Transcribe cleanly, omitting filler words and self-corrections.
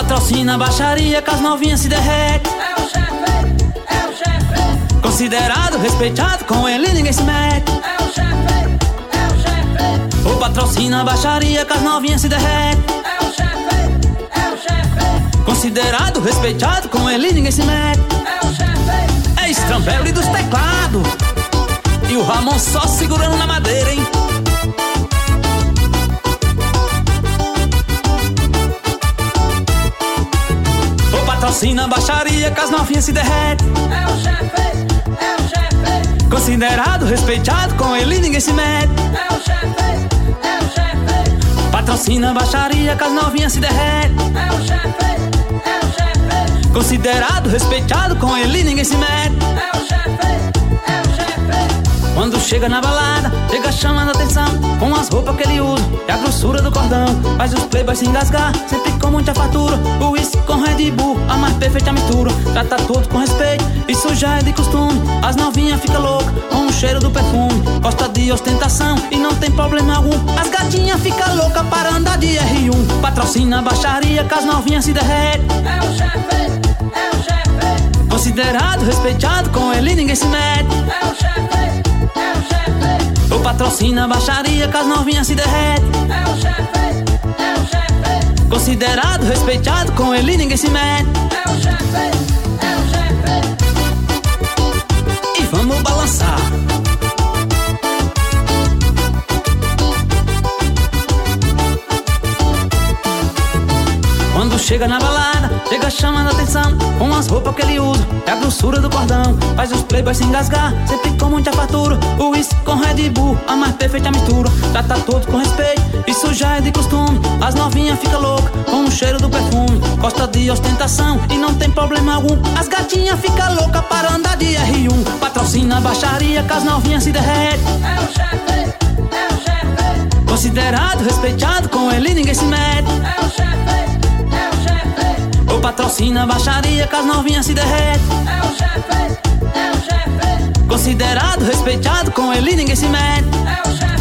patrocina a baixaria que as novinhas se derretem. É o chefe, é o chefe. Considerado, respeitado, com ele ninguém se mete. É o chefe, é o chefe. O patrocina a baixaria que as novinhas se derretem. É o chefe, é o chefe. Considerado, respeitado, com ele ninguém se mete. É o chefe. É Estrambelli dos teclados e o Ramon só segurando na madeira, hein? O patrocina a baixaria que as novinhas se derretem. É o chefe, é o chefe. Considerado, respeitado, com ele ninguém se mete. É o chefe, é o chefe. Patrocina a baixaria que as novinhas se derretem. É o chefe, é o chefe. Considerado, respeitado, com ele ninguém se mete. É o chefe, é o chefe. Quando chega na balada, chega chamando a atenção com as roupas que ele usa e a grossura do cordão. Faz os playboys se engasgar, sempre com muita fatura. O uísque com Red Bull, a mais perfeita mistura. Trata todos com respeito, isso já é de costume. As novinhas ficam loucas com o cheiro do perfume. Gosta de ostentação e não tem problema algum. As gatinhas ficam loucas para andar de R1. Patrocina a baixaria que as novinhas se derretem. É o chefe, é o chefe. Considerado, respeitado, com ele ninguém se mete. É o chefe, é o chefe. O patrocina a baixaria que as novinhas se derretem. É o chefe, é o chefe. Considerado, respeitado, com ele ninguém se mete. É o chefe, é o chefe. E vamos balançar. Quando chega na balada, chega chamando a atenção com as roupas que ele usa e a grossura do cordão. Faz os playboys se engasgar, sempre com muita fartura. O uísque com Red Bull, a mais perfeita mistura. Trata todos com respeito, isso já é de costume. As novinhas ficam loucas com o cheiro do perfume. Gosta de ostentação e não tem problema algum. As gatinhas ficam loucas para andar de R1. Patrocina a baixaria que as novinhas se derretem. É o chefe, é o chefe. Considerado, respeitado, com ele ninguém se mete. É o chefe, é o chefe. O patrocina a baixaria que as novinhas se derretem. É o chefe, é o chefe. Considerado, respeitado, com ele ninguém se mete. É o chefe.